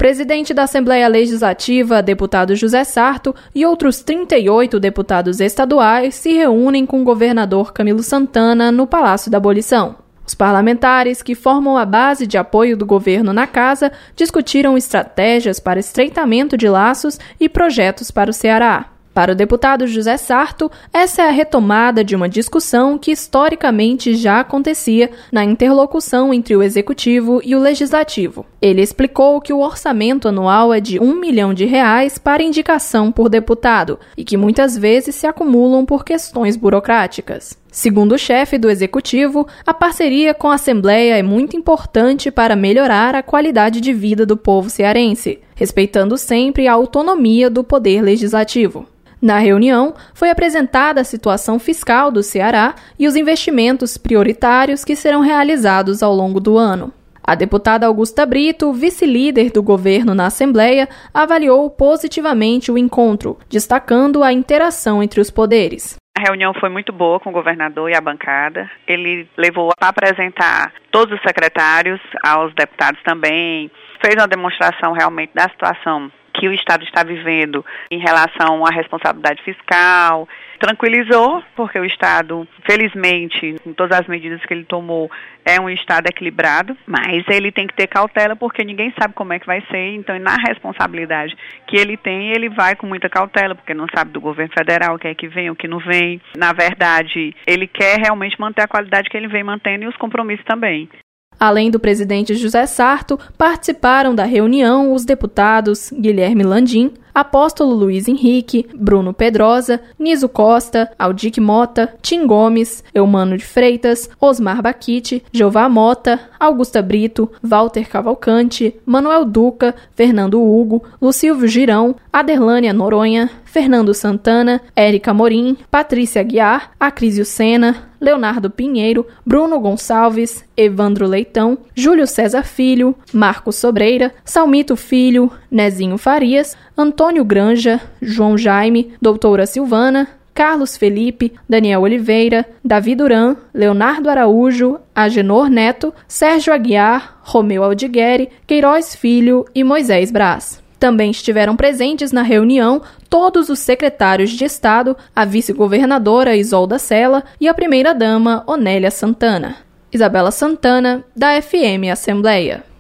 presidente da Assembleia Legislativa, deputado José Sarto, e outros 38 deputados estaduais se reúnem com o governador Camilo Santana no Palácio da Abolição. Os parlamentares, que formam a base de apoio do governo na casa, discutiram estratégias para estreitamento de laços e projetos para o Ceará. Para o deputado José Sarto, essa é a retomada de uma discussão que historicamente já acontecia na interlocução entre o Executivo e o Legislativo. Ele explicou que o orçamento anual é de R$ 1 milhão para indicação por deputado e que muitas vezes se acumulam por questões burocráticas. Segundo o chefe do Executivo, a parceria com a Assembleia é muito importante para melhorar a qualidade de vida do povo cearense, respeitando sempre a autonomia do Poder Legislativo. Na reunião, foi apresentada a situação fiscal do Ceará e os investimentos prioritários que serão realizados ao longo do ano. A deputada Augusta Brito, vice-líder do governo na Assembleia, avaliou positivamente o encontro, destacando a interação entre os poderes. A reunião foi muito boa com o governador e a bancada. Ele levou a apresentar todos os secretários, aos deputados também, fez uma demonstração realmente da situação que o Estado está vivendo em relação à responsabilidade fiscal, tranquilizou, porque o Estado, felizmente, com todas as medidas que ele tomou, é um Estado equilibrado, mas ele tem que ter cautela, porque ninguém sabe como é que vai ser, então na responsabilidade que ele tem, ele vai com muita cautela, porque não sabe do governo federal o que é que vem, o que não vem. Na verdade, ele quer realmente manter a qualidade que ele vem mantendo e os compromissos também. Além do presidente José Sarto, participaram da reunião os deputados Guilherme Landim, Apóstolo Luiz Henrique, Bruno Pedrosa, Niso Costa, Aldic Mota, Tim Gomes, Eumano de Freitas, Osmar Baquite, Jeová Mota, Augusta Brito, Walter Cavalcante, Manuel Duca, Fernando Hugo, Lucílvio Girão, Aderlânia Noronha, Fernando Santana, Érica Morim, Patrícia Aguiar, Acrísio Sena, Leonardo Pinheiro, Bruno Gonçalves, Evandro Leitão, Júlio César Filho, Marcos Sobreira, Salmito Filho, Nezinho Farias, Antônio Granja, João Jaime, Doutora Silvana, Carlos Felipe, Daniel Oliveira, Davi Duran, Leonardo Araújo, Agenor Neto, Sérgio Aguiar, Romeu Aldigueri, Queiroz Filho e Moisés Braz. Também estiveram presentes na reunião todos os secretários de Estado, a vice-governadora Isolda Sela e a primeira-dama Onélia Santana. Isabela Santana, da FM Assembleia.